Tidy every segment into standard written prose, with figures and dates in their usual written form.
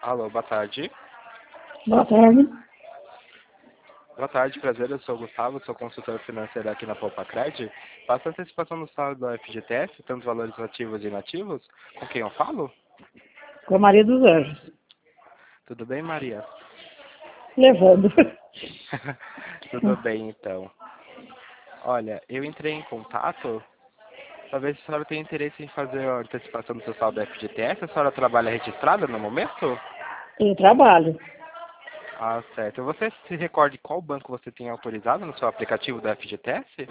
Alô, boa tarde. Boa tarde. Boa tarde, prazer. Eu sou o Gustavo, sou consultor financeiro aqui na Poupa-Cred. Faço antecipação do saldo do FGTS, tanto valores ativos e inativos. Com quem eu falo? Com a Maria dos Anjos. Tudo bem, Maria? Levando. Tudo bem, então. Olha, eu entrei em contato para ver se a senhora tem interesse em fazer a antecipação do seu saldo do FGTS. A senhora trabalha registrada no momento? Eu trabalho. Ah, certo. Você se recorda qual banco você tem autorizado no seu aplicativo do FGTS?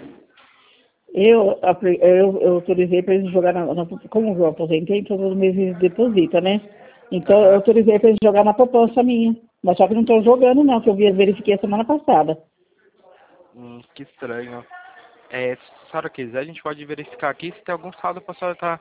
Eu autorizei para eles jogar como eu aposentei, todos os meses deposita, né? Então eu Aham. autorizei para eles jogar na poupança minha. Mas só que não estão jogando não, que eu verifiquei a semana passada. Que estranho. Se a senhora quiser, a gente pode verificar aqui se tem algum saldo para a senhora estar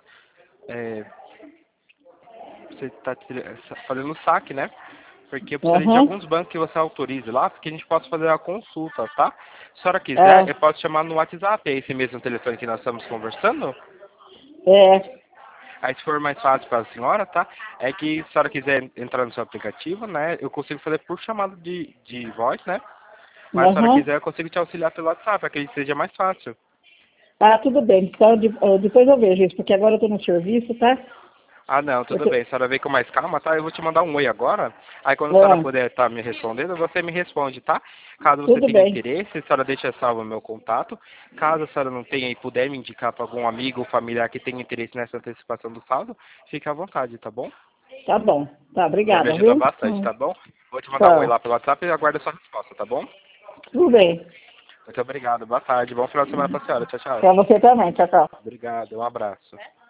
você tá fazendo o saque, né? Porque eu precisaria de Aham. alguns bancos que você autorize lá, porque a gente possa fazer a consulta, tá? Se a senhora quiser, É, eu posso chamar no WhatsApp, é esse mesmo telefone que nós estamos conversando. é. Aí se for mais fácil para a senhora, tá? É que se a senhora quiser entrar no seu aplicativo, né? Eu consigo fazer por chamada de voz, né? Mas se a senhora Aham. quiser, eu consigo te auxiliar pelo WhatsApp, para que seja mais fácil. Ah, tudo bem. Então depois eu vejo isso, porque agora eu estou no serviço, tá? Ah, não, Eu tudo bem. tô- A senhora vem com mais calma, tá? Eu vou te mandar um oi agora. Aí quando a senhora Ah, puder estar me respondendo, você me responde, tá? Caso você tudo tenha bem. interesse, a senhora deixa salvo o meu contato. Caso a senhora não tenha e puder me indicar para algum amigo ou familiar que tenha interesse nessa antecipação do saldo, fique à vontade, tá bom? Tá bom. Tá, Já me obrigada, ajuda viu? bastante, tá bom? Vou te mandar um oi Tá. lá pelo WhatsApp e aguardo a sua resposta, tá bom? Tudo bem. Muito obrigado. Boa tarde. Bom final de semana pra senhora. Tchau, tchau. Pra você também. Tchau, tchau. Obrigado. Um abraço.